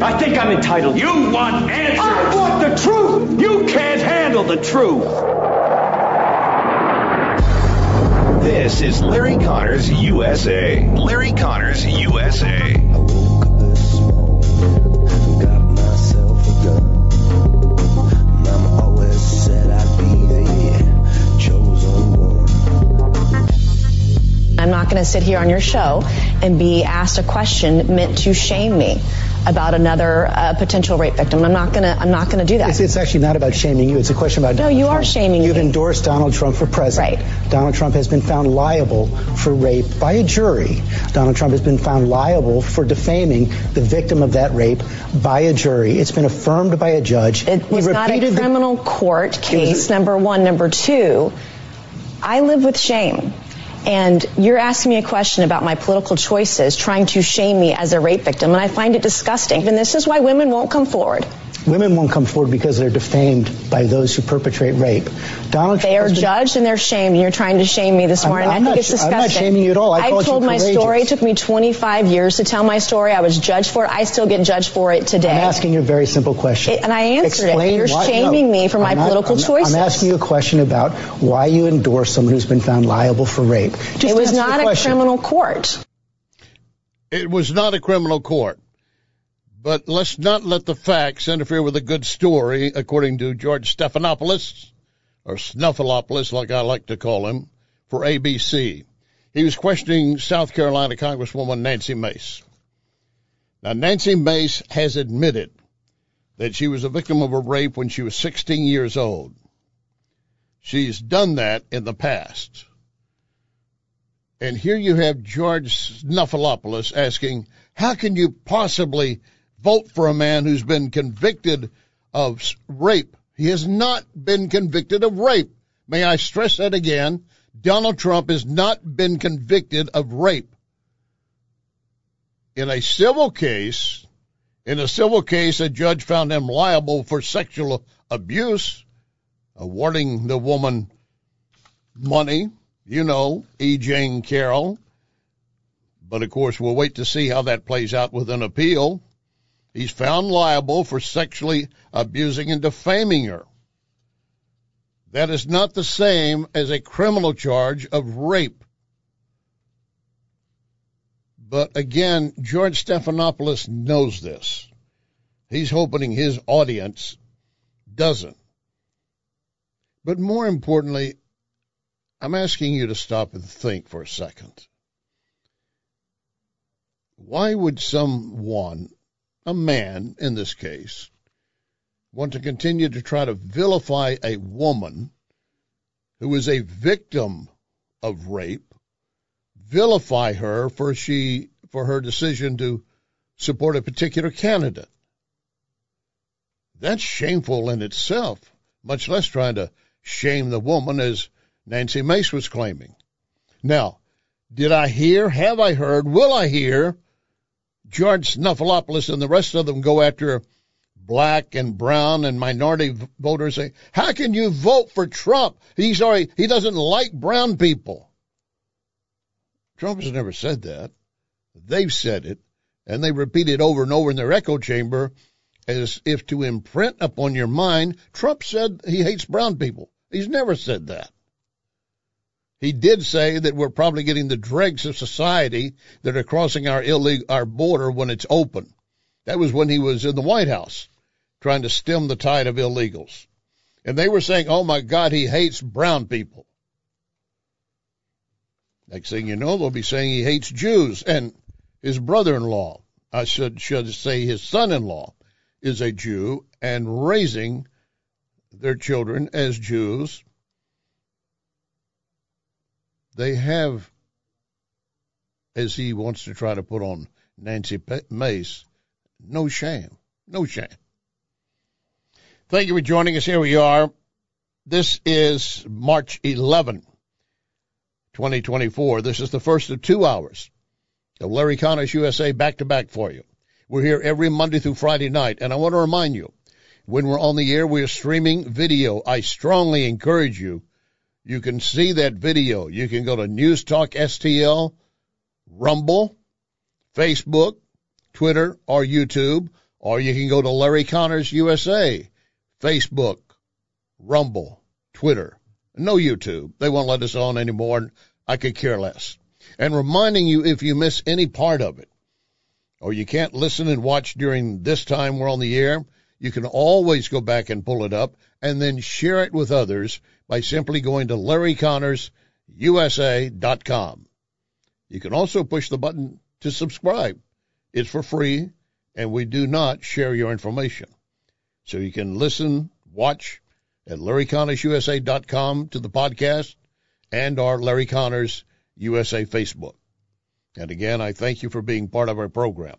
I think I'm entitled. You want answers. I want the truth. You can't handle the truth. This is Larry Connors USA. Larry Connors USA. I woke up this morning, got myself a gun. Mama always said I'd be the chosen one. I'm not going to sit here on your show and be asked a question meant to shame me about another potential rape victim. I'm not going to do that. It's actually not about shaming you. It's a question about Donald you Trump. Are shaming You've me. endorsed Donald Trump for president. Right. Donald Trump has been found liable for rape by a jury. Donald Trump has been found liable for defaming the victim of that rape by a jury. It's been affirmed by a judge. It was not a criminal court case, number one. Number two, I live with shame. And you're asking me a question about my political choices, trying to shame me as a rape victim, and I find it disgusting. And this is why women won't come forward. Women won't come forward because they're defamed by those who perpetrate rape. They are judged and they're shamed, and you're trying to shame me this morning. I think it's disgusting. I'm not shaming you at all. I told my story. It took me 25 years to tell my story. I was judged for it. I still get judged for it today. I'm asking you a very simple question. And I answered it. You're shaming me for my political choices. I'm asking you a question about why you endorse someone who's been found liable for rape. It was not a criminal court. It was not a criminal court. But let's not let the facts interfere with a good story, according to George Stephanopoulos, or Snuffleupagus, like I like to call him, for ABC. He was questioning South Carolina Congresswoman Nancy Mace. Now, Nancy Mace has admitted that she was a victim of a rape when she was 16 years old. She's done that in the past. And here you have George Snuffleupagus asking, how can you possibly vote for a man who's been convicted of rape? He has not been convicted of rape. May I stress that again? Donald Trump has not been convicted of rape. In a civil case, a judge found him liable for sexual abuse, awarding the woman money, E. Jane Carroll. But, of course, we'll wait to see how that plays out with an appeal. He's found liable for sexually abusing and defaming her. That is not the same as a criminal charge of rape. But again, George Stephanopoulos knows this. He's hoping his audience doesn't. But more importantly, I'm asking you to stop and think for a second. Why would someone, a man in this case, want to continue to try to vilify a woman who is a victim of rape, vilify her for her decision to support a particular candidate? That's shameful in itself, much less trying to shame the woman as Nancy Mace was claiming. Now, did I hear, have I heard, will I hear George Snuffleupagus and the rest of them go after black and brown and minority voters, say, how can you vote for Trump? He doesn't like brown people. Trump has never said that. They've said it, and they repeat it over and over in their echo chamber as if to imprint upon your mind, Trump said he hates brown people. He's never said that. He did say that we're probably getting the dregs of society that are crossing our border when it's open. That was when he was in the White House trying to stem the tide of illegals. And they were saying, oh, my God, he hates brown people. Next thing you know, they'll be saying he hates Jews. And his brother-in-law, I should say his son-in-law, is a Jew and raising their children as Jews. They have, as he wants to try to put on Nancy Mace, no shame. No shame. Thank you for joining us. Here we are. This is March 11, 2024. This is the first of 2 hours of Larry Connors USA back-to-back for you. We're here every Monday through Friday night, and I want to remind you, when we're on the air, we are streaming video. I strongly encourage you. You can see that video. You can go to News Talk STL, Rumble, Facebook, Twitter, or YouTube, Or you can go to Larry Connors USA, Facebook, Rumble, Twitter. No YouTube. They won't let us on anymore, and I could care less. And reminding you, if you miss any part of it, or you can't listen and watch during this time we're on the air, you can always go back and pull it up and then share it with others by simply going to LarryConnorsUSA.com. You can also push the button to subscribe. It's for free, and we do not share your information. So you can listen, watch at LarryConnorsUSA.com to the podcast and our Larry Connors USA Facebook. And again, I thank you for being part of our program.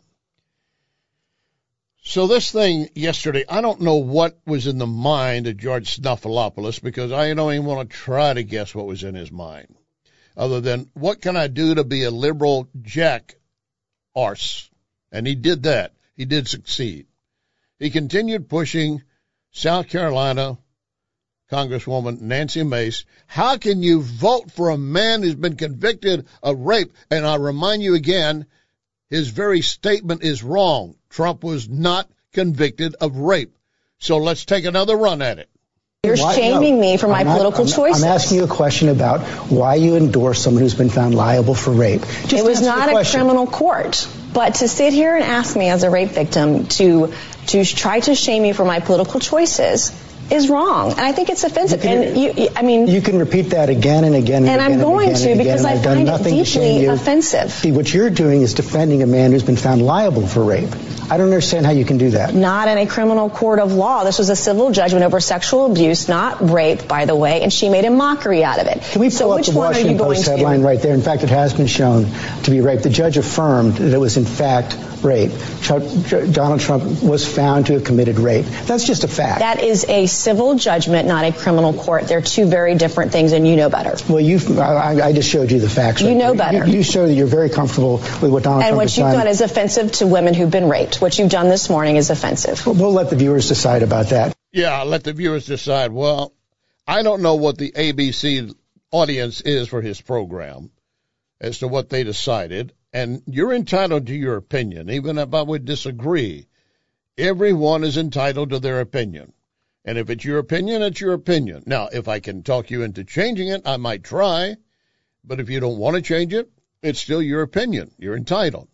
So this thing yesterday, I don't know what was in the mind of George Snuffleupagus, because I don't even want to try to guess what was in his mind, other than what can I do to be a liberal jackarse? And he did that. He did succeed. He continued pushing South Carolina Congresswoman Nancy Mace. How can you vote for a man who's been convicted of rape? And I remind you again, his very statement is wrong. Trump was not convicted of rape. So let's take another run at it. You're shaming me for my political choices. I'm asking you a question about why you endorse someone who's been found liable for rape. It was not a criminal court. But to sit here and ask me as a rape victim to try to shame me for my political choices is wrong. And I think it's offensive. You can repeat that again and again and again. And I'm going to, because I find it deeply offensive. See, what you're doing is defending a man who's been found liable for rape. I don't understand how you can do that. Not in a criminal court of law. This was a civil judgment over sexual abuse, not rape, by the way, and she made a mockery out of it. Can we pull up the Washington Post headline right there? In fact, it has been shown to be rape. The judge affirmed that it was, in fact, rape. Donald Trump was found to have committed rape. That's just a fact. That is a civil judgment, not a criminal court. They're two very different things, and you know better. Well, I just showed you the facts. You know better. You show that you're very comfortable with what Donald Trump has done. And what you've done is offensive to women who've been raped. What you've done this morning is offensive. We'll let the viewers decide about that. Yeah, let the viewers decide. Well, I don't know what the ABC audience is for his program as to what they decided. And you're entitled to your opinion, even if I would disagree. Everyone is entitled to their opinion. And if it's your opinion, it's your opinion. Now, if I can talk you into changing it, I might try. But if you don't want to change it, it's still your opinion. You're entitled.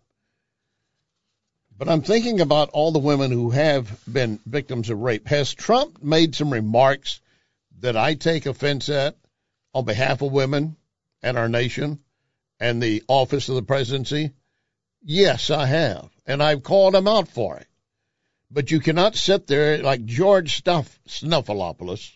But I'm thinking about all the women who have been victims of rape. Has Trump made some remarks that I take offense at on behalf of women and our nation and the office of the presidency? Yes, I have. And I've called him out for it. But you cannot sit there like George Snuffleupagus,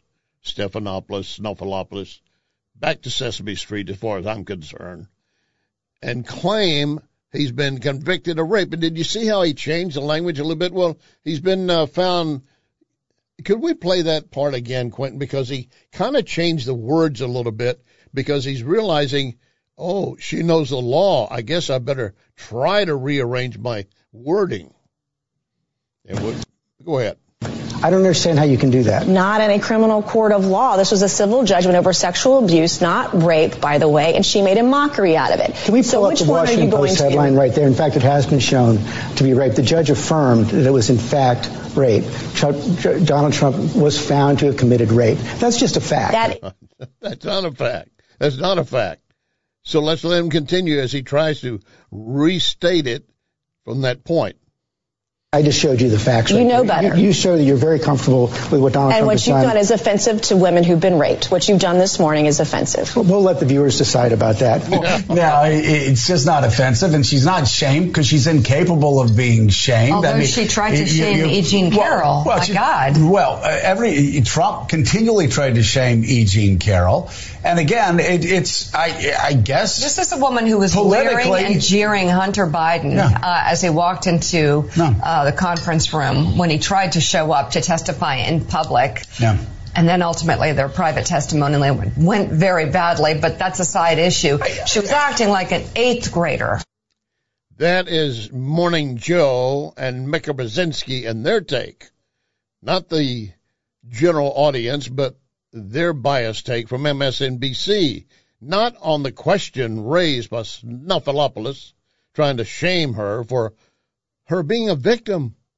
back to Sesame Street as far as I'm concerned, and claim he's been convicted of rape. And did you see how he changed the language a little bit? Well, he's been found. Could we play that part again, Quentin? Because he kind of changed the words a little bit because he's realizing, oh, she knows the law. I guess I better try to rearrange my wording. And go ahead. I don't understand how you can do that. Not in a criminal court of law. This was a civil judgment over sexual abuse, not rape, by the way, and she made a mockery out of it. Can we pull up the Washington Post headline right there? In fact, it has been shown to be rape. The judge affirmed that it was, in fact, rape. Donald Trump was found to have committed rape. That's just a fact. That's not a fact. That's not a fact. So let's let him continue as he tries to restate it from that point. I just showed you the facts. You know better. You show that you're very comfortable with what Donald Trump has done. And what you've done is offensive to women who've been raped. What you've done this morning is offensive. We'll let the viewers decide about that. No, it's just not offensive, and she's not shamed because she's incapable of being shamed. Although she tried to shame E. Jean Carroll. My God. Well, Trump continually tried to shame E. Jean Carroll. And again, I guess. This is a woman who was leering and jeering Hunter Biden as he walked into the conference room when he tried to show up to testify in public. Yeah. And then ultimately their private testimony went very badly, but that's a side issue. She was acting like an 8th grader. That is Morning Joe and Mika Brzezinski and their take. Not the general audience, but their biased take from MSNBC. Not on the question raised by Snuffleupagus, trying to shame her for her being a victim.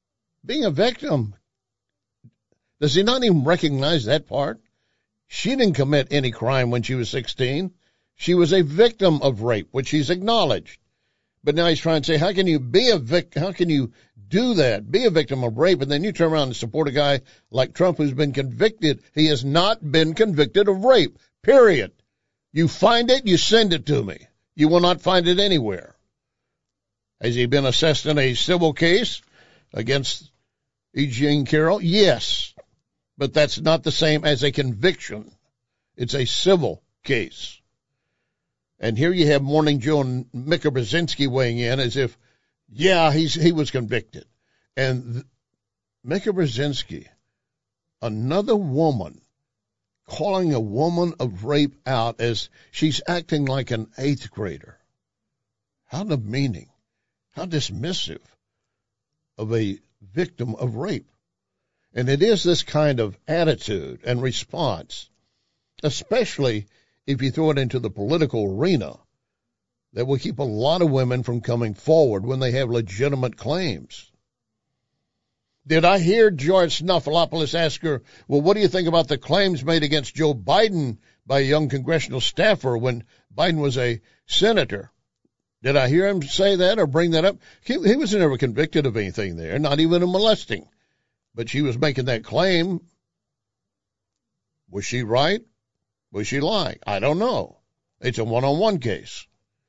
being a victim. Does he not even recognize that part? She didn't commit any crime when she was 16. She was a victim of rape, which he's acknowledged. But now he's trying to say, how can you be a victim? How can you do that? Be a victim of rape, and then you turn around and support a guy like Trump who's been convicted. He has not been convicted of rape, period. You find it, you send it to me. You will not find it anywhere. Has he been assessed in a civil case against E. Jean Carroll? Yes. But that's not the same as a conviction. It's a civil case. And here you have Morning Joe and Mika Brzezinski weighing in as if, yeah, he was convicted. And Mika Brzezinski, another woman, calling a woman of rape out as she's acting like an 8th grader. How demeaning, how dismissive of a victim of rape. And it is this kind of attitude and response, especially if you throw it into the political arena, that will keep a lot of women from coming forward when they have legitimate claims. Did I hear George Snuffleupagus ask her, well, what do you think about the claims made against Joe Biden by a young congressional staffer when Biden was a senator? Did I hear him say that or bring that up? He was never convicted of anything there, not even of molesting. But she was making that claim. Was she right? Was she lying? I don't know. It's a one-on-one case.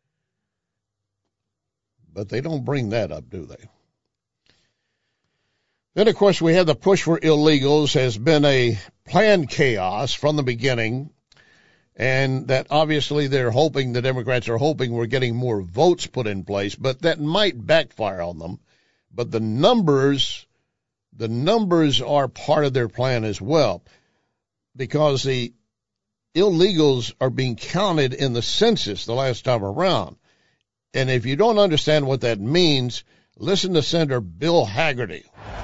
But they don't bring that up, do they? Then, of course, we have the push for illegals has been a planned chaos from the beginning, and that obviously they're hoping, the Democrats are hoping we're getting more votes put in place, but that might backfire on them. But the numbers are part of their plan as well, because the illegals are being counted in the census the last time around. And if you don't understand what that means, listen to Senator Bill Hagerty.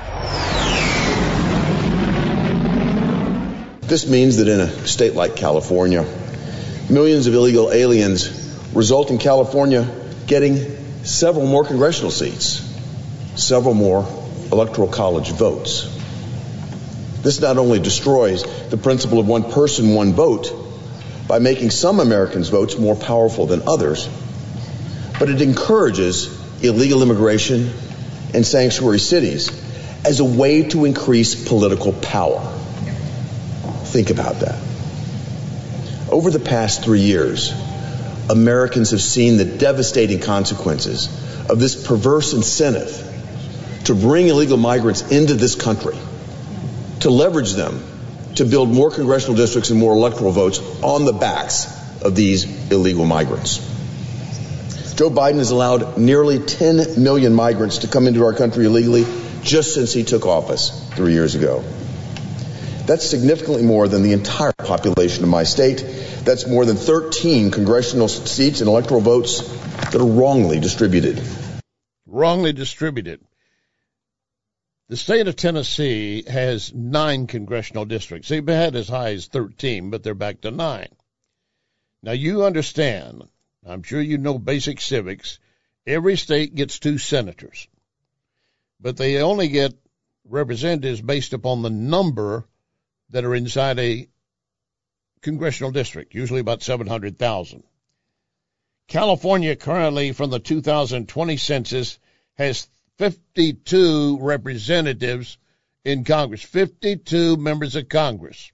This means that in a state like California, millions of illegal aliens result in California getting several more congressional seats, several more electoral college votes. This not only destroys the principle of one person, one vote by making some Americans' votes more powerful than others, but it encourages illegal immigration and sanctuary cities as a way to increase political power. Think about that. Over the past 3 years, Americans have seen the devastating consequences of this perverse incentive to bring illegal migrants into this country, to leverage them to build more congressional districts and more electoral votes on the backs of these illegal migrants. Joe Biden has allowed nearly 10 million migrants to come into our country illegally just since he took office 3 years ago. That's significantly more than the entire population of my state. That's more than 13 congressional seats and electoral votes that are wrongly distributed. Wrongly distributed. The state of Tennessee has 9 congressional districts. They've had as high as 13, but they're back to 9. Now, you understand, I'm sure you know basic civics, every state gets 2 senators, but they only get representatives based upon the number that are inside a congressional district, usually about 700,000. California currently, from the 2020 census, has 52 representatives in Congress, 52 members of Congress.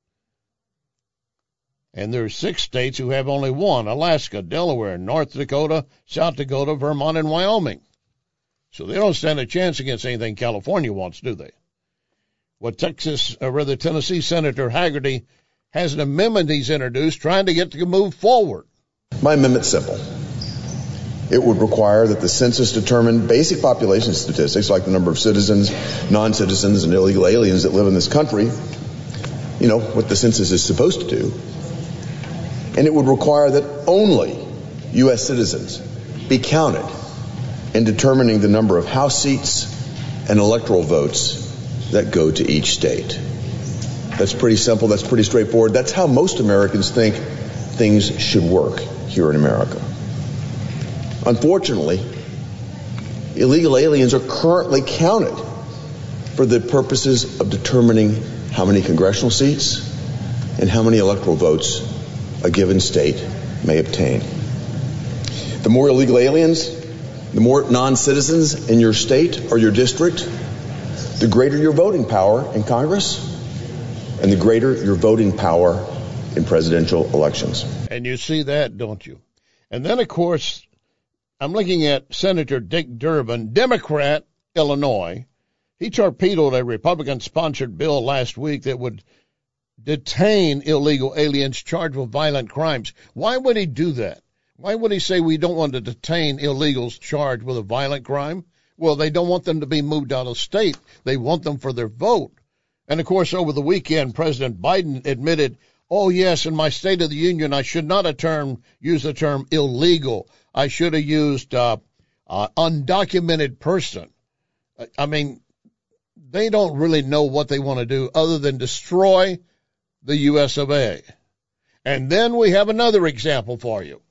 And there are 6 states who have only 1, Alaska, Delaware, North Dakota, South Dakota, Vermont, and Wyoming. So they don't stand a chance against anything California wants, do they? What Tennessee Senator Hagerty has an amendment he's introduced trying to get to move forward. My amendment's simple. It would require that the census determine basic population statistics like the number of citizens, non-citizens, and illegal aliens that live in this country, you know, what the census is supposed to do. And it would require that only U.S. citizens be counted in determining the number of House seats and electoral votes that go to each state. That's pretty simple. That's pretty straightforward. That's how most Americans think things should work here in America. Unfortunately, illegal aliens are currently counted for the purposes of determining how many congressional seats and how many electoral votes a given state may obtain. The more illegal aliens, the more non-citizens in your state or your district, the greater your voting power in Congress and the greater your voting power in presidential elections. And you see that, don't you? And then, of course, I'm looking at Senator Dick Durbin, Democrat, Illinois. He torpedoed a Republican-sponsored bill last week that would detain illegal aliens charged with violent crimes. Why would he do that? Why would he say we don't want to detain illegals charged with a violent crime? Well, they don't want them to be moved out of state. They want them for their vote. And, of course, over the weekend, President Biden admitted, oh, yes, in my State of the Union, I should not have used the term illegal. I should have used undocumented person. I mean, they don't really know what they want to do other than destroy the U.S. of A. And then we have another example for you.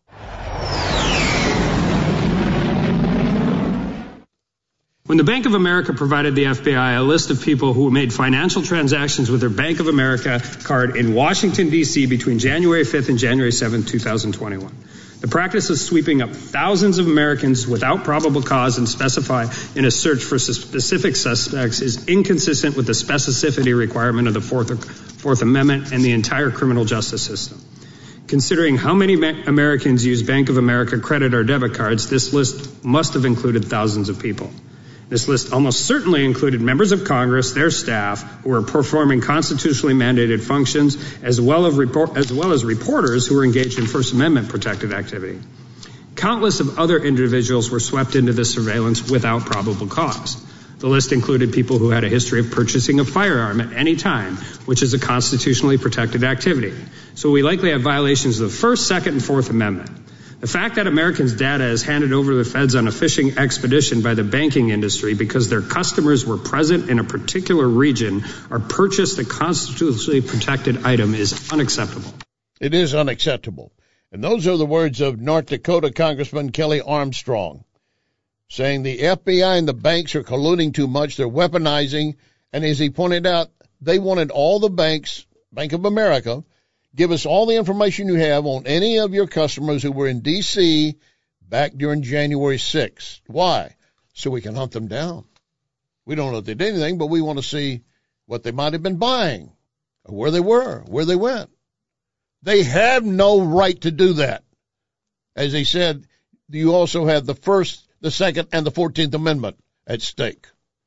When the Bank of America provided the FBI a list of people who made financial transactions with their Bank of America card in Washington, D.C. between January 5th and January 7th, 2021, the practice of sweeping up thousands of Americans without probable cause and specify in a search for specific suspects is inconsistent with the specificity requirement of the Fourth Amendment and the entire criminal justice system. Considering how many Americans use Bank of America credit or debit cards, this list must have included thousands of people. This list almost certainly included members of Congress, their staff, who were performing constitutionally mandated functions, as well as reporters who were engaged in First Amendment protected activity. Countless of other individuals were swept into this surveillance without probable cause. The list included people who had a history of purchasing a firearm at any time, which is a constitutionally protected activity. So we likely have violations of the First, Second, and Fourth Amendment. The fact that Americans' data is handed over to the feds on a fishing expedition by the banking industry because their customers were present in a particular region or purchased a constitutionally protected item is unacceptable. It is unacceptable. And those are the words of North Dakota Congressman Kelly Armstrong, saying the FBI and the banks are colluding too much, they're weaponizing, and as he pointed out, they wanted all the banks, Bank of America, give us all the information you have on any of your customers who were in D.C. back during January 6th. Why? So we can hunt them down. We don't know if they did anything, but we want to see what they might have been buying, or where they were, where they went. They have no right to do that. As he said, you also have the First, the Second, and the 14th Amendment at stake.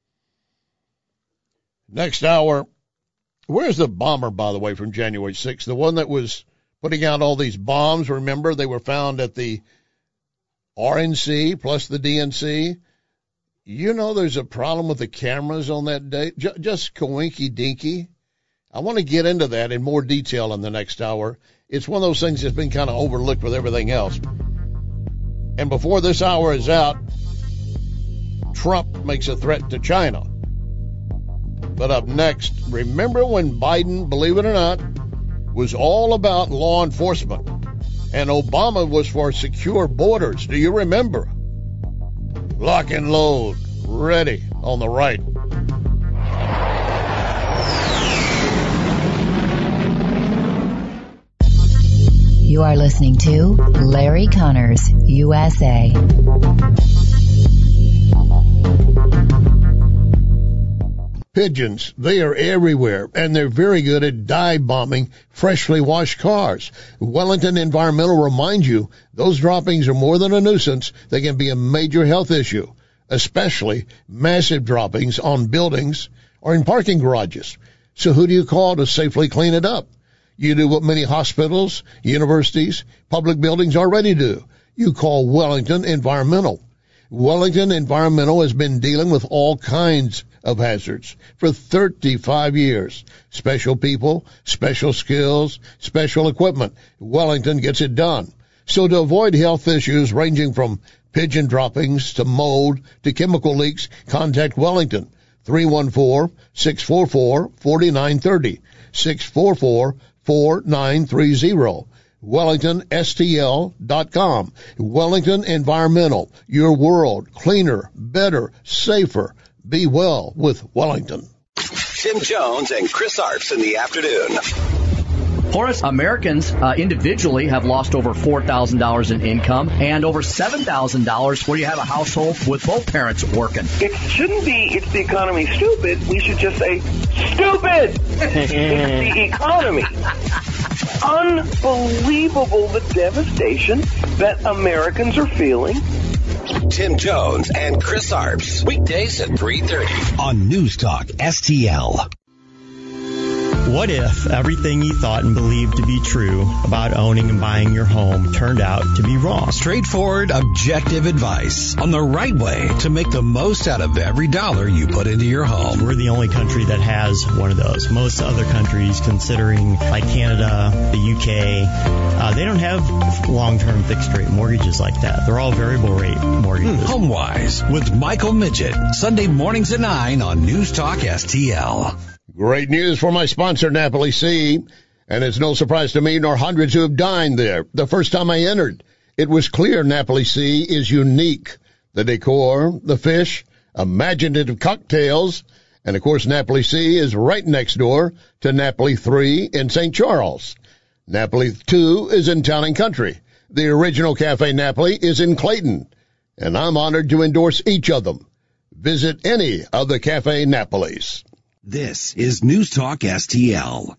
Next hour, where's the bomber, by the way, from January 6th? The one that was putting out all these bombs, remember? They were found at the RNC plus the DNC. You know there's a problem with the cameras on that day. Just coinky-dinky. I want to get into that in more detail in the next hour. It's one of those things that's been kind of overlooked with everything else. And before this hour is out, Trump makes a threat to China. But up next, remember when Biden, believe it or not, was all about law enforcement, and Obama was for secure borders. Do you remember? Lock and load, ready on the right. You are listening to Larry Connors, USA. Pigeons, they are everywhere, and they're very good at dive bombing freshly washed cars. Wellington Environmental reminds you those droppings are more than a nuisance. They can be a major health issue, especially massive droppings on buildings or in parking garages. So who do you call to safely clean it up? You do what many hospitals, universities, public buildings already do. You call Wellington Environmental. Wellington Environmental has been dealing with all kinds of hazards for 35 years. Special people, special skills, special equipment. Wellington gets it done. So to avoid health issues ranging from pigeon droppings to mold to chemical leaks, contact Wellington. 314-644-4930. 644-4930. WellingtonSTL.com. Wellington Environmental. Your world cleaner, better, safer. Be well with Wellington. Tim Jones and Chris Arps in the afternoon. Horace, Americans individually have lost over $4,000 in income and over $7,000 where you have a household with both parents working. It shouldn't be, it's the economy stupid. We should just say, stupid! It's the economy. Unbelievable the devastation that Americans are feeling. Tim Jones and Chris Arps. Weekdays at 3:30 on News Talk STL. What if everything you thought and believed to be true about owning and buying your home turned out to be wrong? Straightforward, objective advice on the right way to make the most out of every dollar you put into your home. We're the only country that has one of those. Most other countries, considering like Canada, the UK, they don't have long-term fixed-rate mortgages like that. They're all variable-rate mortgages. HomeWise with Michael Midget, Sunday mornings at 9 on News Talk STL. Great news for my sponsor, Napoli Sea. And it's no surprise to me nor hundreds who have dined there. The first time I entered, it was clear Napoli Sea is unique. The decor, the fish, imaginative cocktails, and of course Napoli Sea is right next door to Napoli 3 in St. Charles. Napoli 2 is in Town and Country. The original Cafe Napoli is in Clayton. And I'm honored to endorse each of them. Visit any of the Cafe Napolis. This is News Talk STL.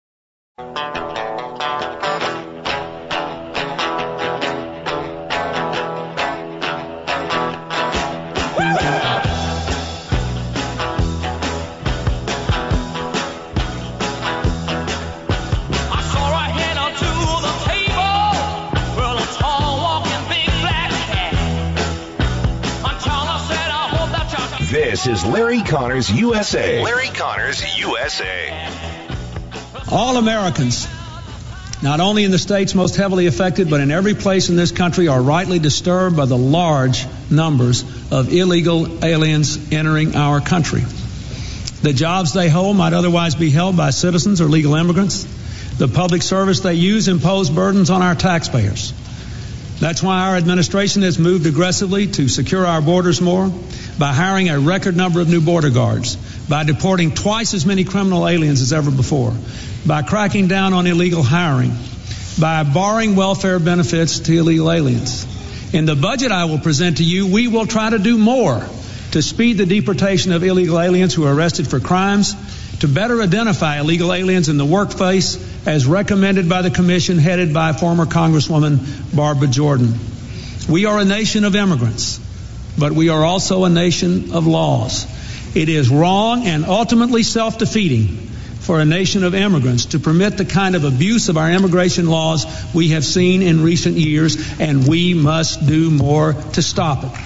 This is Larry Connors USA. Larry Connors USA. All Americans, not only in the states most heavily affected, but in every place in this country, are rightly disturbed by the large numbers of illegal aliens entering our country. The jobs they hold might otherwise be held by citizens or legal immigrants. The public service they use impose burdens on our taxpayers. That's why our administration has moved aggressively to secure our borders more, by hiring a record number of new border guards, by deporting twice as many criminal aliens as ever before, by cracking down on illegal hiring, by barring welfare benefits to illegal aliens. In the budget I will present to you, we will try to do more to speed the deportation of illegal aliens who are arrested for crimes, to better identify illegal aliens in the workplace as recommended by the commission headed by former Congresswoman Barbara Jordan. We are a nation of immigrants, but we are also a nation of laws. It is wrong and ultimately self-defeating for a nation of immigrants to permit the kind of abuse of our immigration laws we have seen in recent years, and we must do more to stop it.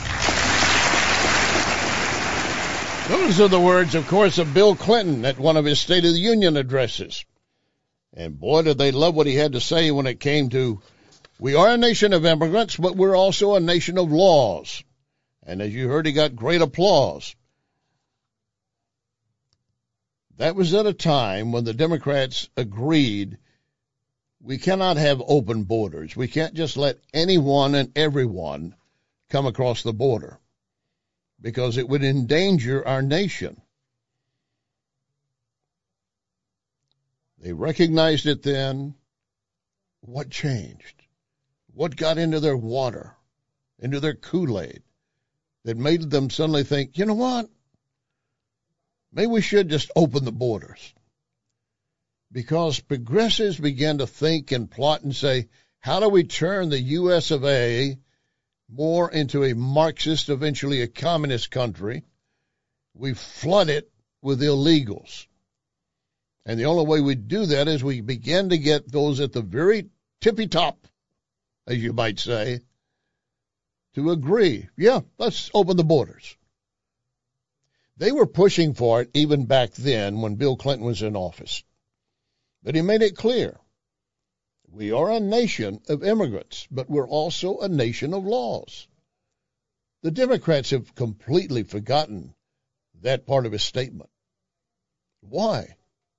Those are the words, of course, of Bill Clinton at one of his State of the Union addresses. And boy, did they love what he had to say when it came to, we are a nation of immigrants, but we're also a nation of laws. And as you heard, he got great applause. That was at a time when the Democrats agreed we cannot have open borders. We can't just let anyone and everyone come across the border because it would endanger our nation. They recognized it then. What changed? What got into their water, into their Kool-Aid, that made them suddenly think, you know what? Maybe we should just open the borders. Because progressives began to think and plot and say, how do we turn the U.S. of A. more into a Marxist, eventually a communist country? We flood it with illegals. And the only way we do that is we begin to get those at the very tippy top, as you might say, to agree, yeah, let's open the borders. They were pushing for it even back then when Bill Clinton was in office. But he made it clear, we are a nation of immigrants, but we're also a nation of laws. The Democrats have completely forgotten that part of his statement. Why?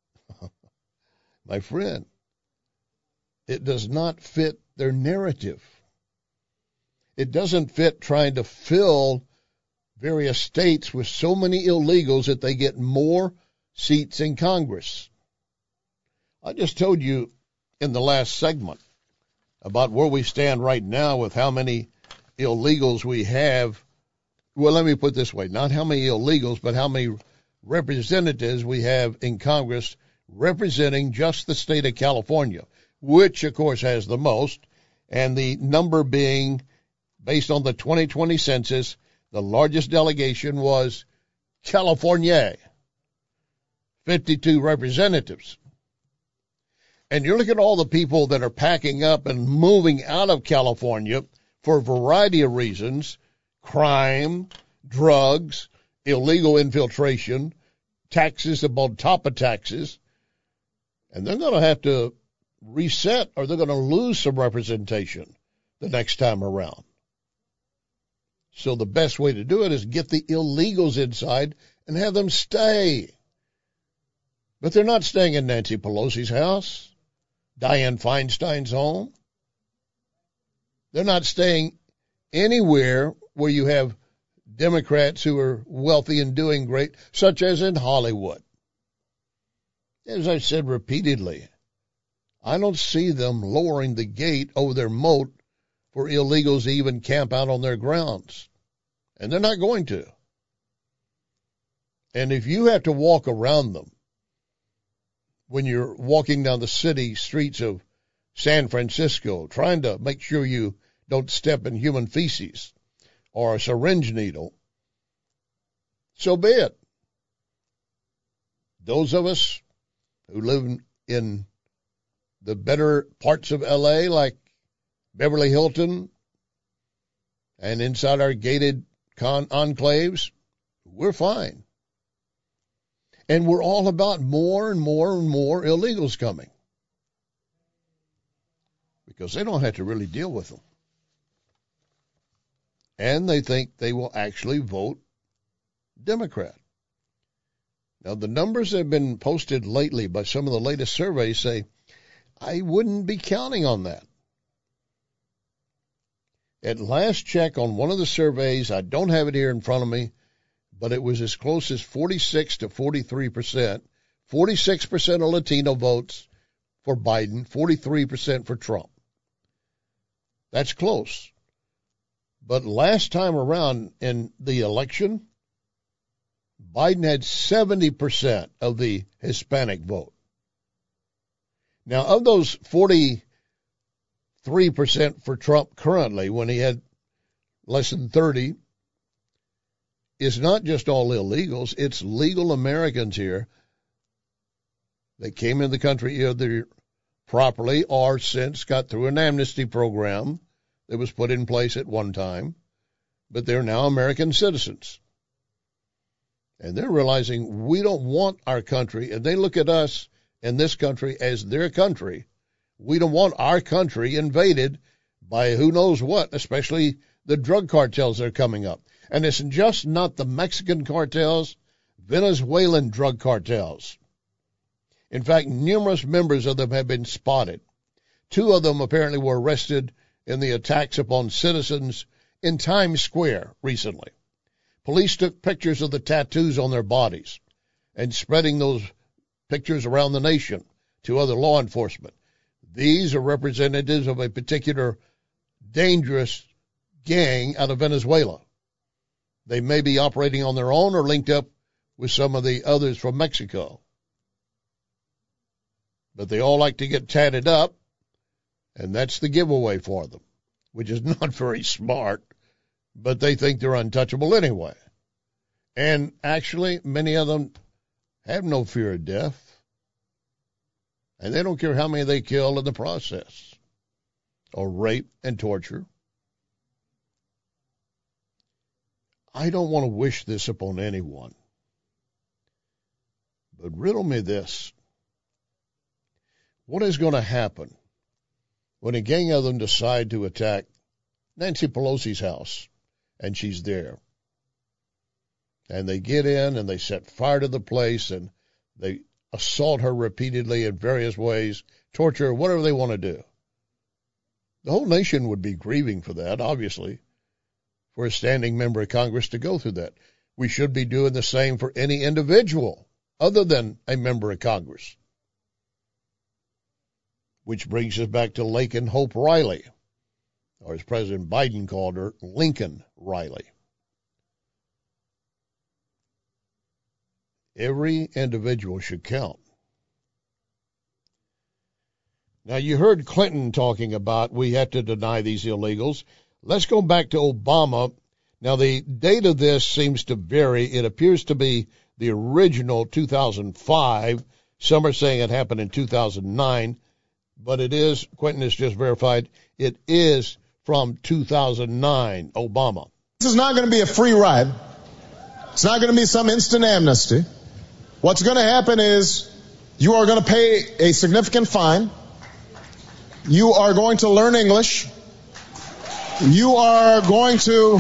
My friend, it does not fit their narrative. It doesn't fit trying to fill various states with so many illegals that they get more seats in Congress. I just told you in the last segment about where we stand right now with how many illegals we have. Well, let me put it this way, not how many illegals, but how many representatives we have in Congress representing just the state of California, which, of course, has the most, and the number being, based on the 2020 census, the largest delegation was California, 52 representatives. And you look at all the people that are packing up and moving out of California for a variety of reasons, crime, drugs, illegal infiltration, taxes upon top of taxes, and they're going to have to reset or they're going to lose some representation the next time around. So the best way to do it is get the illegals inside and have them stay. But they're not staying in Nancy Pelosi's house, Dianne Feinstein's home. They're not staying anywhere where you have Democrats who are wealthy and doing great, such as in Hollywood. As I said repeatedly, I don't see them lowering the gate over their moat for illegals to even camp out on their grounds. And they're not going to. And if you have to walk around them when you're walking down the city streets of San Francisco, trying to make sure you don't step in human feces or a syringe needle, so be it. Those of us who live in the better parts of L.A., like Beverly Hilton, and inside our gated enclaves, we're fine. And we're all about more and more and more illegals coming, because they don't have to really deal with them. And they think they will actually vote Democrat. Now, the numbers that have been posted lately by some of the latest surveys say, I wouldn't be counting on that. At last check on one of the surveys, I don't have it here in front of me, but it was as close as 46 to 43%. 46% of Latino votes for Biden, 43% for Trump. That's close. But last time around in the election, Biden had 70% of the Hispanic vote. Now, of those 43% for Trump currently, when he had less than 30, it's not just all illegals, it's legal Americans here that came in the country either properly or since got through an amnesty program that was put in place at one time, but they're now American citizens. And they're realizing we don't want our country, and they look at us in this country as their country. We don't want our country invaded by who knows what, especially the drug cartels that are coming up. And it's just not the Mexican cartels, Venezuelan drug cartels. In fact, numerous members of them have been spotted. 2 of them apparently were arrested in the attacks upon citizens in Times Square recently. Police took pictures of the tattoos on their bodies and spreading those pictures around the nation to other law enforcement. These are representatives of a particular dangerous gang out of Venezuela. They may be operating on their own or linked up with some of the others from Mexico. But they all like to get tatted up, and that's the giveaway for them, which is not very smart, but they think they're untouchable anyway. And actually, many of them have no fear of death, and they don't care how many they kill in the process, or rape and torture. I don't want to wish this upon anyone, but riddle me this. What is going to happen when a gang of them decide to attack Nancy Pelosi's house, and she's there? And they get in and they set fire to the place and they assault her repeatedly in various ways, torture her, whatever they want to do. The whole nation would be grieving for that, obviously. for a standing member of Congress to go through that. We should be doing the same for any individual other than a member of Congress. Which brings us back to Laken Hope Riley, or as President Biden called her, Lincoln Riley. Every individual should count. Now, you heard Clinton talking about we have to deny these illegals. Let's go back to Obama. Now, the date of this seems to vary. It appears to be the original 2005. Some are saying it happened in 2009, but it is, Quentin has just verified, it is from 2009, Obama. This is not going to be a free ride. It's not going to be some instant amnesty. What's going to happen is you are going to pay a significant fine. You are going to learn English. You are going to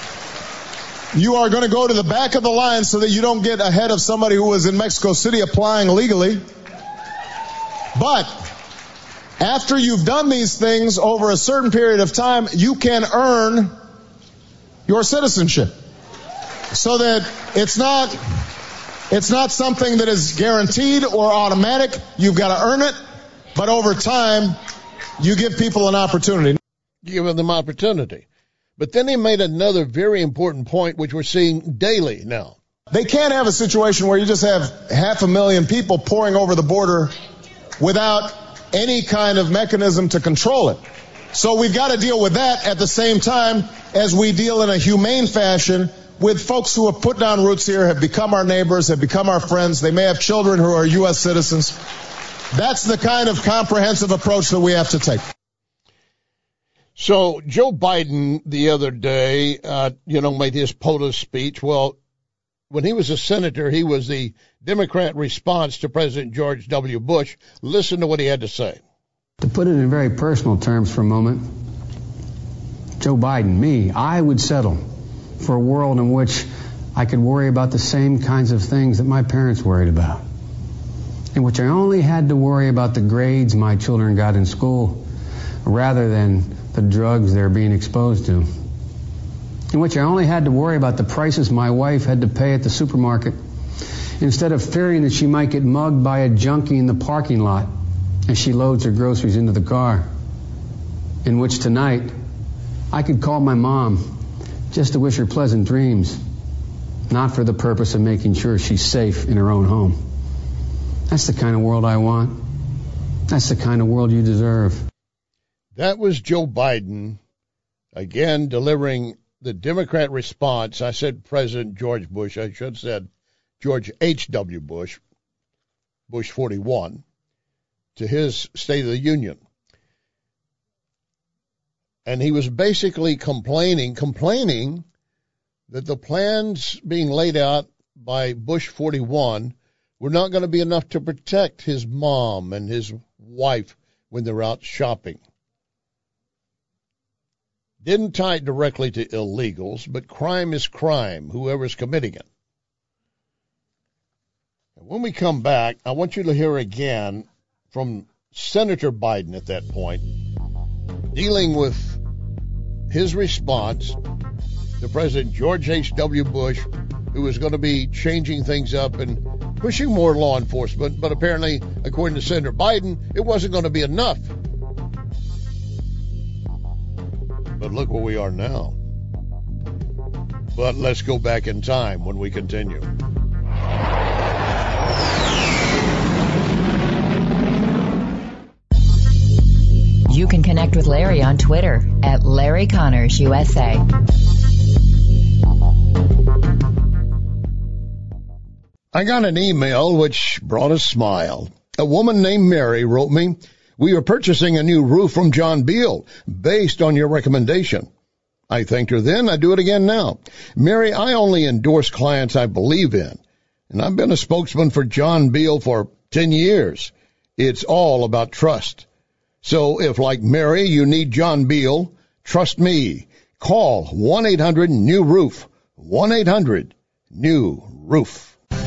go to the back of the line so that you don't get ahead of somebody who was in Mexico City applying legally. But after you've done these things over a certain period of time, you can earn your citizenship. So that it's not something that is guaranteed or automatic. You've got to earn it. But over time, you give people an opportunity. Give them opportunity. But then he made another very important point, which we're seeing daily now. They can't have a situation where you just have 500,000 people pouring over the border without any kind of mechanism to control it. So we've got to deal with that at the same time as we deal in a humane fashion with folks who have put down roots here, have become our neighbors, have become our friends. They may have children who are U.S. citizens. That's the kind of comprehensive approach that we have to take. So Joe Biden the other day, made his POTUS speech. Well, when he was a senator, he was the Democrat response to President George W. Bush. Listen to what he had to say. To put it in very personal terms for a moment, Joe Biden, me, I would settle for a world in which I could worry about the same kinds of things that my parents worried about, in which I only had to worry about the grades my children got in school rather than the drugs they're being exposed to, in which I only had to worry about the prices my wife had to pay at the supermarket instead of fearing that she might get mugged by a junkie in the parking lot as she loads her groceries into the car, in which tonight I could call my mom just to wish her pleasant dreams, not for the purpose of making sure she's safe in her own home. That's the kind of world I want. That's the kind of world you deserve. That was Joe Biden, again, delivering the Democrat response. I said President George Bush. I should have said George H.W. Bush, Bush 41, to his State of the Union. And he was basically complaining that the plans being laid out by Bush 41 were not going to be enough to protect his mom and his wife when they're out shopping. Didn't tie it directly to illegals, but crime is crime, whoever's committing it. And when we come back, I want you to hear again from Senator Biden at that point, dealing with his response to President George H.W. Bush, who was going to be changing things up and pushing more law enforcement, but apparently, according to Senator Biden, it wasn't going to be enough. But look where we are now. But let's go back in time when we continue. You can connect with Larry on Twitter at Larry Connors USA. I got an email which brought a smile. A woman named Mary wrote me, "We are purchasing a new roof from John Beal based on your recommendation." I thanked her then. I do it again now. Mary, I only endorse clients I believe in, and I've been a spokesman for John Beal for 10 years. It's all about trust. So if, like Mary, you need John Beal, trust me. Call 1-800-NEW-ROOF. 1-800-NEW-ROOF.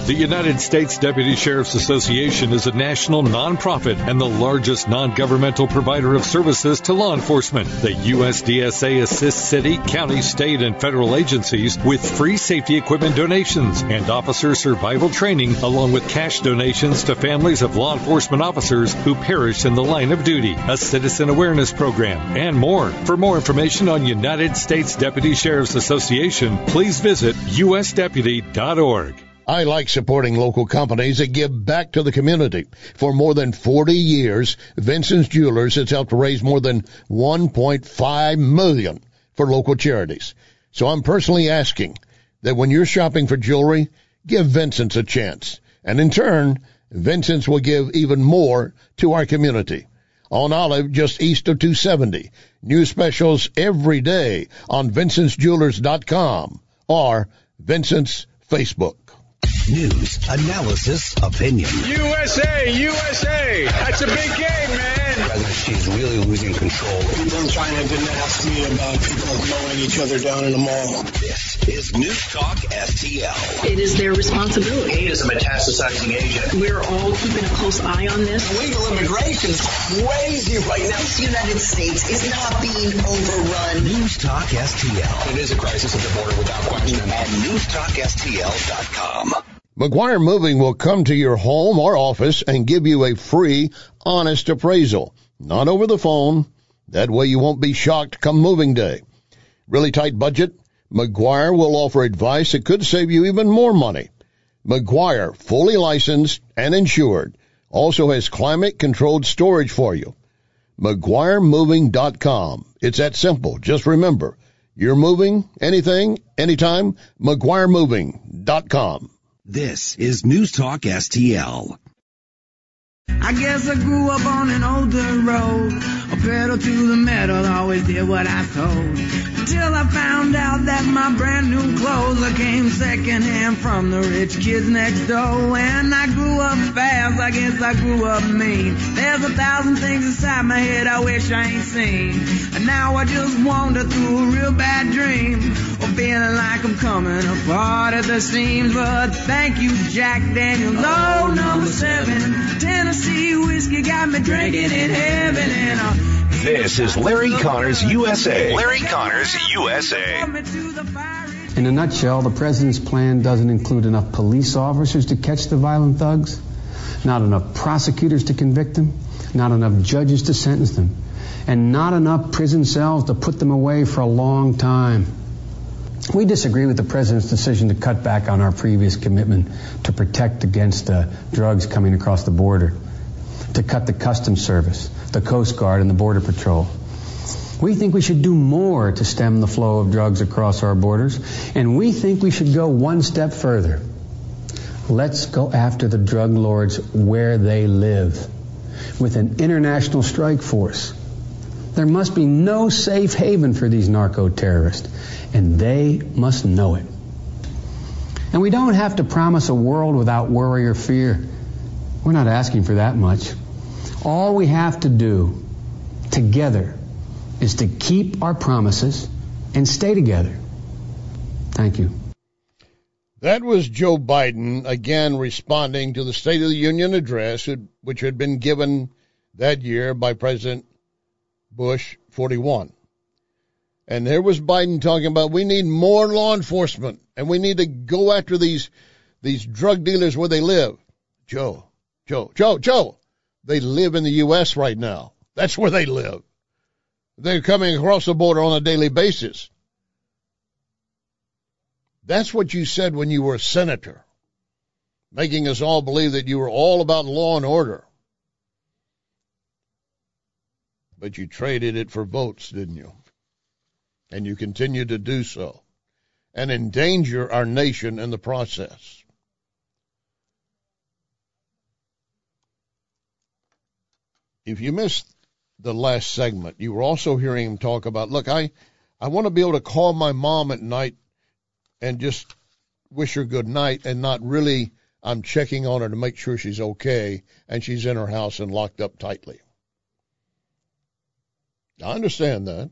The United States Deputy Sheriff's Association is a national nonprofit and the largest non-governmental provider of services to law enforcement. The USDSA assists city, county, state, and federal agencies with free safety equipment donations and officer survival training, along with cash donations to families of law enforcement officers who perished in the line of duty, a citizen awareness program, and more. For more information on United States Deputy Sheriff's Association, please visit usdeputy.org. I like supporting local companies that give back to the community. For more than 40 years, Vincent's Jewelers has helped raise more than $1.5 million for local charities. So I'm personally asking that when you're shopping for jewelry, give Vincent's a chance. And in turn, Vincent's will give even more to our community. On Olive, just east of 270. New specials every day on VincentsJewelers.com or Vincent's Facebook. News, analysis, opinion. USA, USA. That's a big game, man. She's really losing control. People in China didn't ask me about people mowing each other down in the mall. This is News Talk STL. It is their responsibility. Hate is a metastasizing agent. We're all keeping a close eye on this. Illegal immigration is crazy right now. This United States is not being overrun. News Talk STL. It is a crisis at the border without question. At NewsTalkSTL.com. McGuire Moving will come to your home or office and give you a free, honest appraisal. Not over the phone. That way you won't be shocked come moving day. Really tight budget? McGuire will offer advice that could save you even more money. McGuire, fully licensed and insured, also has climate-controlled storage for you. McGuireMoving.com. It's that simple. Just remember, you're moving, anything, anytime, McGuireMoving.com. This is News Talk STL. I guess I grew up on an older road, a pedal to the metal, always did what I told. Until I found out that my brand new clothes came secondhand from the rich kids next door. And I grew up fast, I guess I grew up mean. There's 1,000 things inside my head I wish I ain't seen. And now I just wander through a real bad dream, or feeling like I'm coming apart at the seams. But thank you, Jack Daniels, oh, number 7, Tennessee whiskey got me drinking in heaven. And this is Larry Connors USA. Larry Connors USA. In a nutshell, the president's plan doesn't include enough police officers to catch the violent thugs, not enough prosecutors to convict them, not enough judges to sentence them, and not enough prison cells to put them away for a long time. We disagree with the president's decision to cut back on our previous commitment to protect against drugs coming across the border, to cut the Customs Service, the Coast Guard, and the Border Patrol. We think we should do more to stem the flow of drugs across our borders, and we think we should go one step further. Let's go after the drug lords where they live, with an international strike force. There must be no safe haven for these narco-terrorists, and they must know it. And we don't have to promise a world without worry or fear. We're not asking for that much. All we have to do together is to keep our promises and stay together. Thank you. That was Joe Biden, again responding to the State of the Union address, which had been given that year by President Bush 41. And there was Biden talking about we need more law enforcement and we need to go after these drug dealers where they live. Joe, they live in the U.S. right now. That's where they live. They're coming across the border on a daily basis. That's what you said when you were a senator, making us all believe that you were all about law and order. But you traded it for votes, didn't you? And you continue to do so and endanger our nation in the process. If you missed the last segment, you were also hearing him talk about, look, I want to be able to call my mom at night and just wish her good night and not really, I'm checking on her to make sure she's okay and she's in her house and locked up tightly. I understand that.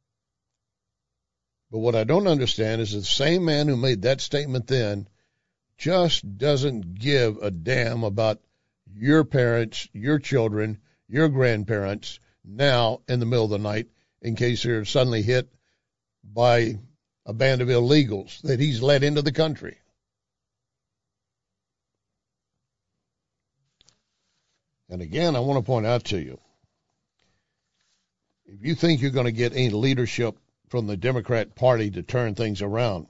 But what I don't understand is the same man who made that statement then just doesn't give a damn about your parents, your children, your grandparents now in the middle of the night in case they're suddenly hit by a band of illegals that he's let into the country. And again, I want to point out to you, if you think you're going to get any leadership from the Democrat Party to turn things around,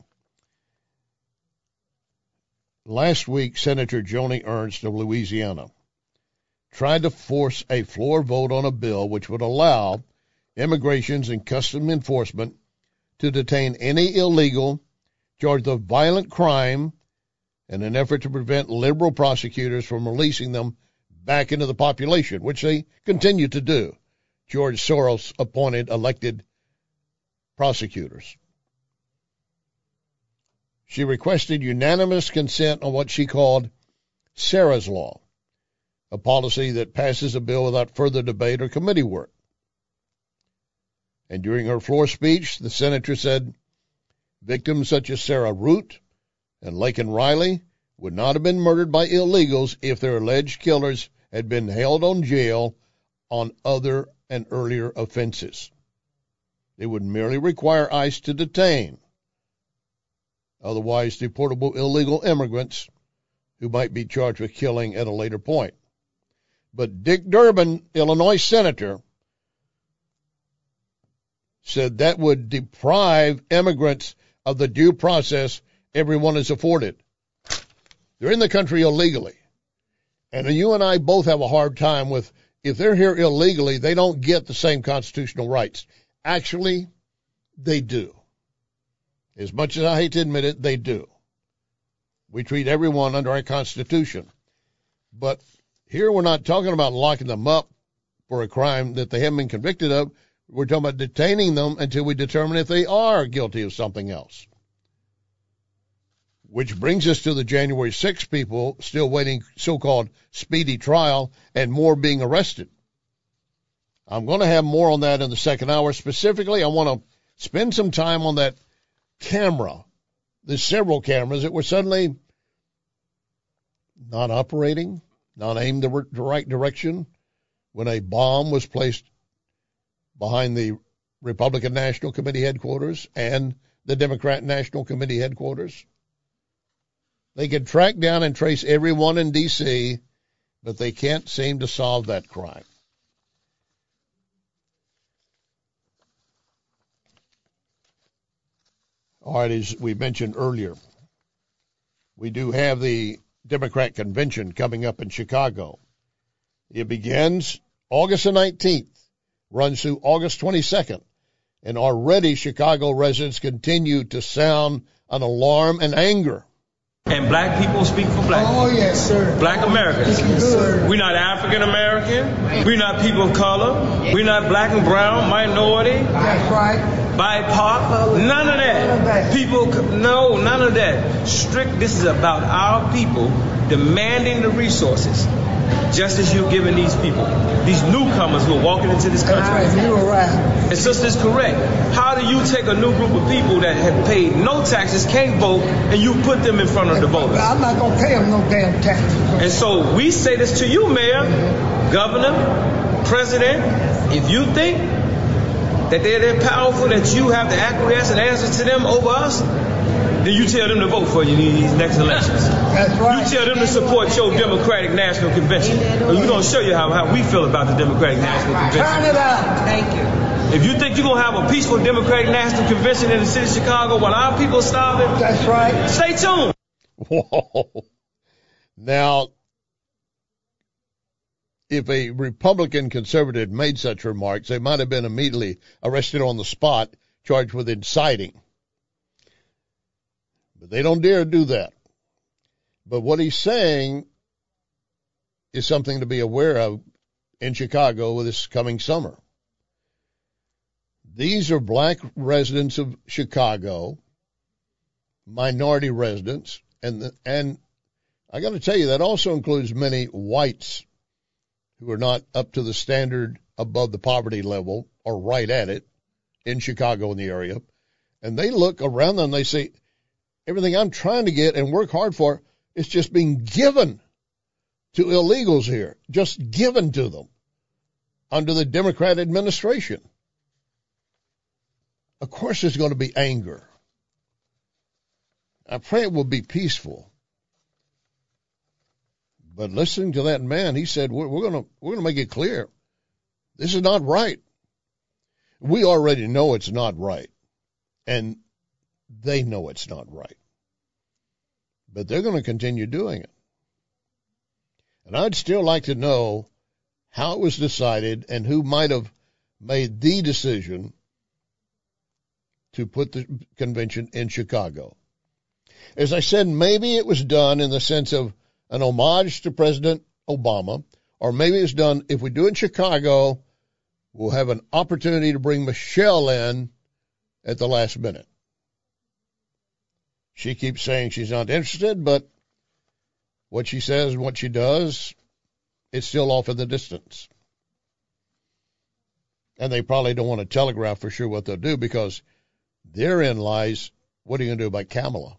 last week, Senator Joni Ernst of Louisiana tried to force a floor vote on a bill which would allow Immigration and Customs Enforcement to detain any illegal charged of violent crime in an effort to prevent liberal prosecutors from releasing them back into the population, which they continue to do. George Soros appointed elected prosecutors. She requested unanimous consent on what she called Sarah's Law, a policy that passes a bill without further debate or committee work. And during her floor speech, the senator said victims such as Sarah Root and Laken Riley would not have been murdered by illegals if their alleged killers had been held on jail on other and earlier offenses. It would merely require ICE to detain otherwise deportable illegal immigrants who might be charged with killing at a later point. But Dick Durbin, Illinois senator, said that would deprive immigrants of the due process everyone is afforded. They're in the country illegally. And you and I both have a hard time with, if they're here illegally, they don't get the same constitutional rights. Actually, they do. As much as I hate to admit it, they do. We treat everyone under our Constitution. But here we're not talking about locking them up for a crime that they haven't been convicted of. We're talking about detaining them until we determine if they are guilty of something else. Which brings us to the January 6th people still waiting so-called speedy trial and more being arrested. I'm going to have more on that in the second hour. Specifically, I want to spend some time on that camera. There's several cameras that were suddenly not operating, not aimed the right direction when a bomb was placed behind the Republican National Committee headquarters and the Democrat National Committee headquarters. They can track down and trace everyone in D.C., but they can't seem to solve that crime. All right, as we mentioned earlier, we do have the Democrat convention coming up in Chicago. It begins August the 19th, runs through August 22nd, and already Chicago residents continue to sound an alarm and anger. And black people speak for black people. Oh, yes, sir. Black Americans. Yes, sir. We're not African American. We're not people of color. We're not black and brown, minority. That's right. BIPOC. None of that. People, no, none of that. This is about our people demanding the resources, just as you're giving these people, these newcomers who are walking into this country. You were right. And sister's correct. How do you take a new group of people that have paid no taxes, can't vote, and you put them in front of the voters? I'm not going to pay them no damn taxes. And so we say this to you, Mayor, Governor, President. If you think that they're that powerful that you have to acquiesce and answer to them over us, then you tell them to vote for you in these next elections. That's right. You tell them to support your Democratic National Convention. And we're going to show you how we feel about the Democratic National Convention. Turn it out. Thank you. If you think you're going to have a peaceful Democratic National Convention in the city of Chicago while our people are starving, that's right. Stay tuned. Whoa. Now, if a Republican conservative made such remarks, they might have been immediately arrested on the spot, charged with inciting. But they don't dare do that. But what he's saying is something to be aware of in Chicago this coming summer. These are black residents of Chicago, minority residents, and I got to tell you, that also includes many whites who are not up to the standard above the poverty level or right at it in Chicago in the area. And they look around them, they say, everything I'm trying to get and work hard for, It's just being given to illegals here, just given to them under the Democrat administration. Of course there's going to be anger. I pray it will be peaceful. But listening to that man, he said, we're going to make it clear. This is not right. We already know it's not right. And they know it's not right. But they're going to continue doing it. And I'd still like to know how it was decided and who might have made the decision to put the convention in Chicago. As I said, maybe it was done in the sense of an homage to President Obama, or maybe it's done, if we do it in Chicago, we'll have an opportunity to bring Michelle in at the last minute. She keeps saying she's not interested, but what she says and what she does, it's still off in the distance. And they probably don't want to telegraph for sure what they'll do, because therein lies, what are you going to do about Kamala?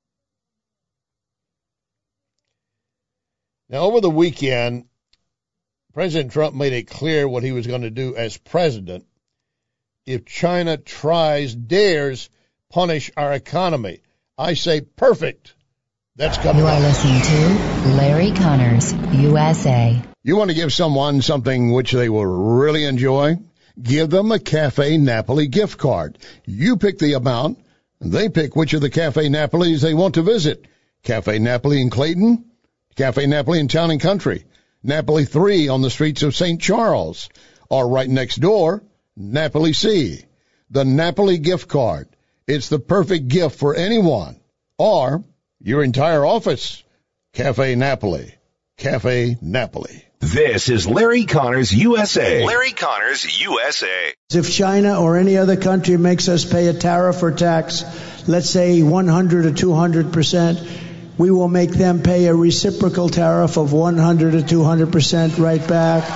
Now, over the weekend, President Trump made it clear what he was going to do as president if China dares punish our economy. I say perfect. That's coming You are up. listening to Larry Connors, USA. You want to give someone something which they will really enjoy? Give them a Cafe Napoli gift card. You pick the amount, and they pick which of the Cafe Napolis they want to visit. Cafe Napoli in Clayton, Cafe Napoli in Town and Country, Napoli 3 on the streets of St. Charles, or right next door, Napoli C. The Napoli gift card. It's the perfect gift for anyone, or your entire office. Cafe Napoli. Cafe Napoli. This is Larry Connors USA. Larry Connors USA. If China or any other country makes us pay a tariff or tax, let's say 100 or 200%, we will make them pay a reciprocal tariff of 100 or 200% right back.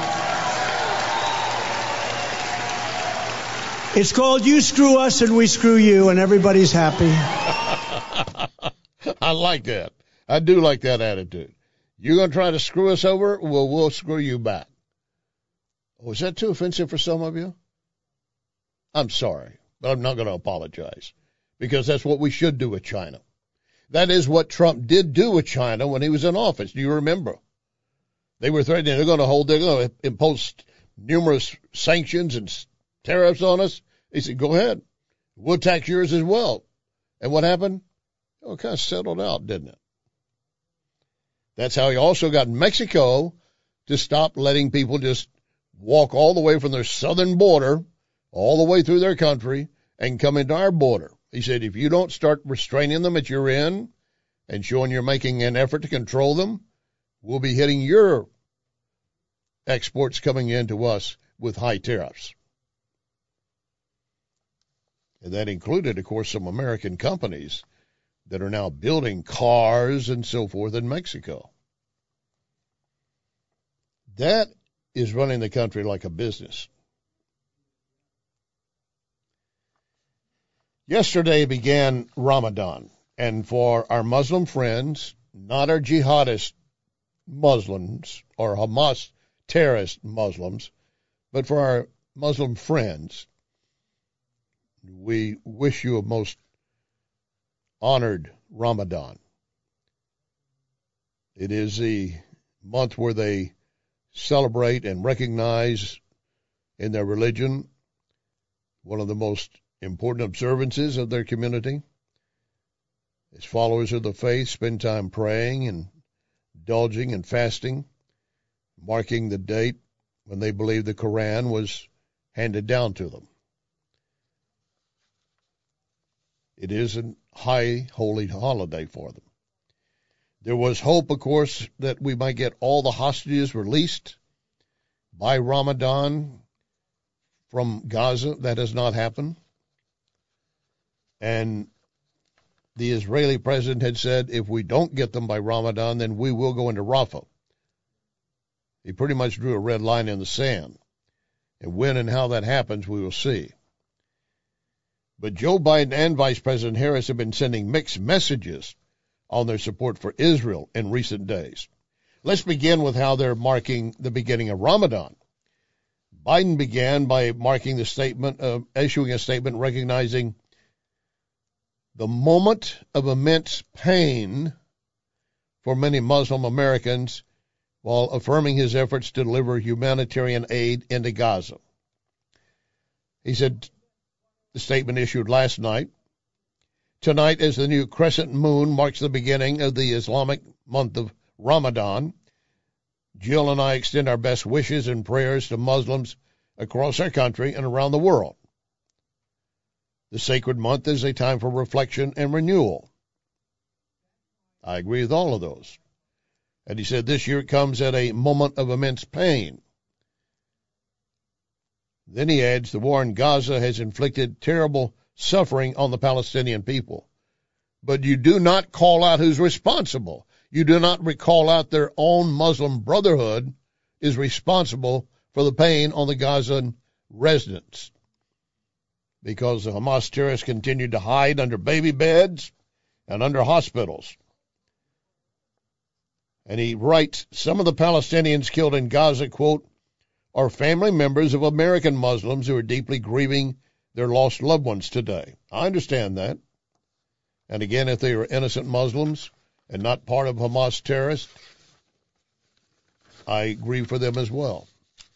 It's called you screw us and we screw you, and everybody's happy. I like that. I do like that attitude. You're going to try to screw us over? Well, we'll screw you back. Oh, is that too offensive for some of you? I'm sorry, but I'm not going to apologize, because that's what we should do with China. That is what Trump did do with China when he was in office. Do you remember? They were threatening they're going to impose numerous sanctions and tariffs on us. He said, go ahead. We'll tax yours as well. And what happened? Oh, it kind of settled out, didn't it? That's how he also got Mexico to stop letting people just walk all the way from their southern border, all the way through their country, and come into our border. He said, if you don't start restraining them at your end and showing you're making an effort to control them, we'll be hitting your exports coming into us with high tariffs. And that included, of course, some American companies that are now building cars and so forth in Mexico. That is running the country like a business. Yesterday began Ramadan, and for our Muslim friends, not our jihadist Muslims or Hamas terrorist Muslims, but for our Muslim friends, we wish you a most honored Ramadan. It is the month where they celebrate and recognize in their religion one of the most important observances of their community. As followers of the faith, spend time praying and indulging and fasting, marking the date when they believe the Quran was handed down to them. It is a high holy holiday for them. There was hope, of course, that we might get all the hostages released by Ramadan from Gaza. That has not happened. And the Israeli president had said, if we don't get them by Ramadan, then we will go into Rafah. He pretty much drew a red line in the sand. And when and how that happens, we will see. But Joe Biden and Vice President Harris have been sending mixed messages on their support for Israel in recent days. Let's begin with how they're marking the beginning of Ramadan. Biden began by issuing a statement recognizing the moment of immense pain for many Muslim Americans while affirming his efforts to deliver humanitarian aid into Gaza. He said, the statement issued last night, tonight, as the new crescent moon marks the beginning of the Islamic month of Ramadan, Jill and I extend our best wishes and prayers to Muslims across our country and around the world. The sacred month is a time for reflection and renewal. I agree with all of those. And he said this year it comes at a moment of immense pain. Then he adds, the war in Gaza has inflicted terrible suffering on the Palestinian people. But you do not call out who's responsible. You do not call out their own Muslim Brotherhood is responsible for the pain on the Gazan residents. Because the Hamas terrorists continued to hide under baby beds and under hospitals. And he writes, some of the Palestinians killed in Gaza, quote, are family members of American Muslims who are deeply grieving their lost loved ones today. I understand that. And again, if they are innocent Muslims and not part of Hamas terrorists, I grieve for them as well.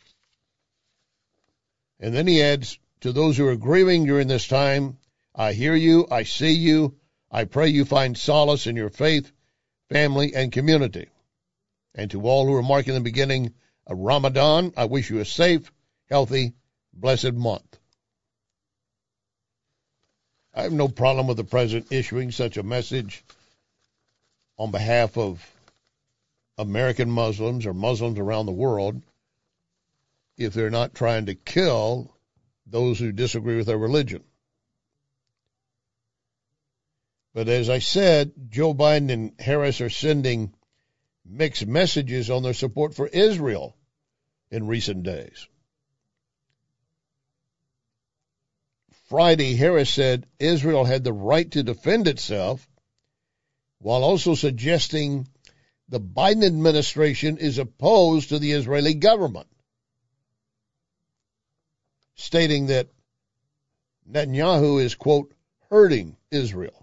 And then he adds, to those who are grieving during this time, I hear you, I see you, I pray you find solace in your faith, family, and community. And to all who are marking the beginning of Ramadan, I wish you a safe, healthy, blessed month. I have no problem with the president issuing such a message on behalf of American Muslims or Muslims around the world if they're not trying to kill those who disagree with their religion. But as I said, Joe Biden and Harris are sending mixed messages on their support for Israel in recent days. Friday, Harris said Israel had the right to defend itself, while also suggesting the Biden administration is opposed to the Israeli government, stating that Netanyahu is, quote, hurting Israel.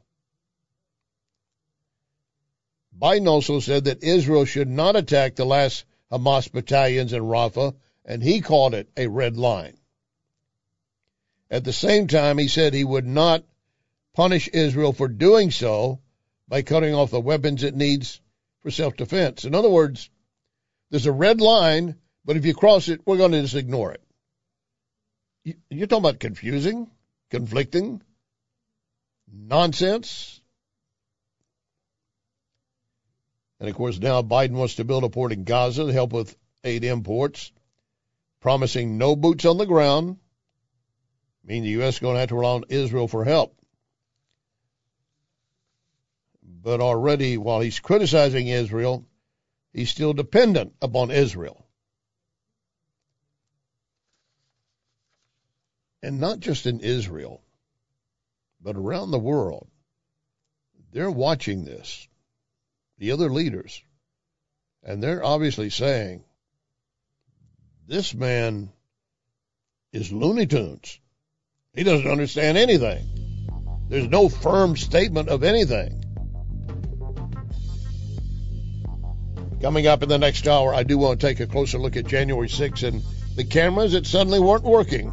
Biden also said that Israel should not attack the last Hamas battalions in Rafah, and he called it a red line. At the same time, he said he would not punish Israel for doing so by cutting off the weapons it needs for self-defense. In other words, there's a red line, but if you cross it, we're going to just ignore it. You're talking about confusing, conflicting, nonsense. And, of course, now Biden wants to build a port in Gaza to help with aid imports, promising no boots on the ground, meaning the U.S. is going to have to rely on Israel for help. But already, while he's criticizing Israel, he's still dependent upon Israel. And not just in Israel, but around the world. They're watching this, the other leaders, and they're obviously saying, this man is Looney Tunes. He doesn't understand anything. There's no firm statement of anything. Coming up in the next hour, I do want to take a closer look at January 6th and the cameras that suddenly weren't working.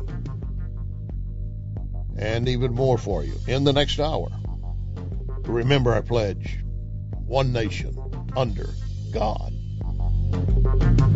And even more for you in the next hour. Remember our pledge, one nation under God.